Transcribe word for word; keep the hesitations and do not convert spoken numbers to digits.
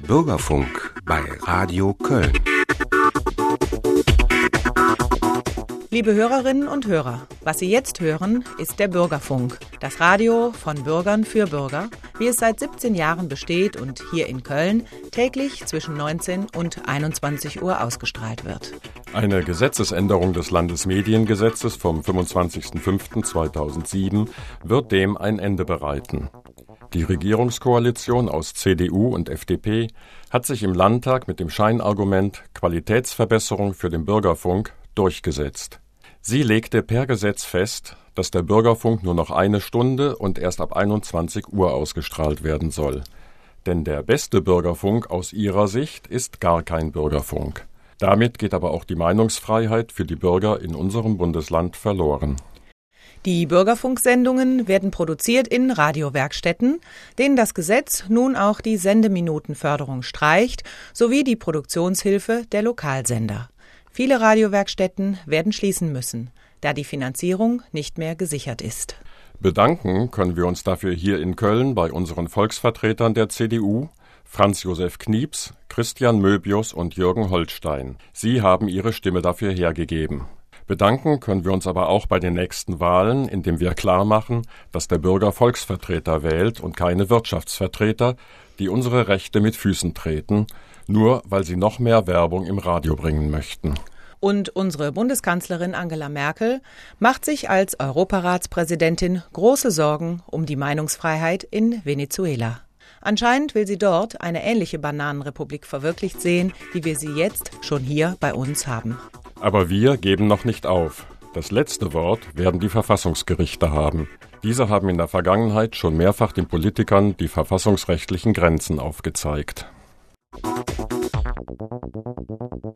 Bürgerfunk bei Radio Köln. Liebe Hörerinnen und Hörer, was Sie jetzt hören, ist der Bürgerfunk, das Radio von Bürgern für Bürger, wie es seit siebzehn Jahren besteht und hier in Köln täglich zwischen neunzehn und einundzwanzig Uhr ausgestrahlt wird. Eine Gesetzesänderung des Landesmediengesetzes vom fünfundzwanzigsten fünften zweitausendsieben wird dem ein Ende bereiten. Die Regierungskoalition aus C D U und F D P hat sich im Landtag mit dem Scheinargument Qualitätsverbesserung für den Bürgerfunk durchgesetzt. Sie legte per Gesetz fest, dass der Bürgerfunk nur noch eine Stunde und erst ab einundzwanzig Uhr ausgestrahlt werden soll. Denn der beste Bürgerfunk aus ihrer Sicht ist gar kein Bürgerfunk. Damit geht aber auch die Meinungsfreiheit für die Bürger in unserem Bundesland verloren. Die Bürgerfunksendungen werden produziert in Radiowerkstätten, denen das Gesetz nun auch die Sendeminutenförderung streicht, sowie die Produktionshilfe der Lokalsender. Viele Radiowerkstätten werden schließen müssen, da die Finanzierung nicht mehr gesichert ist. Bedanken können wir uns dafür hier in Köln bei unseren Volksvertretern der C D U, Franz Josef Knieps, Christian Möbius und Jürgen Holstein. Sie haben ihre Stimme dafür hergegeben. Bedanken können wir uns aber auch bei den nächsten Wahlen, indem wir klarmachen, dass der Bürger Volksvertreter wählt und keine Wirtschaftsvertreter, die unsere Rechte mit Füßen treten, nur weil sie noch mehr Werbung im Radio bringen möchten. Und unsere Bundeskanzlerin Angela Merkel macht sich als Europaratspräsidentin große Sorgen um die Meinungsfreiheit in Venezuela. Anscheinend will sie dort eine ähnliche Bananenrepublik verwirklicht sehen, wie wir sie jetzt schon hier bei uns haben. Aber wir geben noch nicht auf. Das letzte Wort werden die Verfassungsgerichte haben. Diese haben in der Vergangenheit schon mehrfach den Politikern die verfassungsrechtlichen Grenzen aufgezeigt.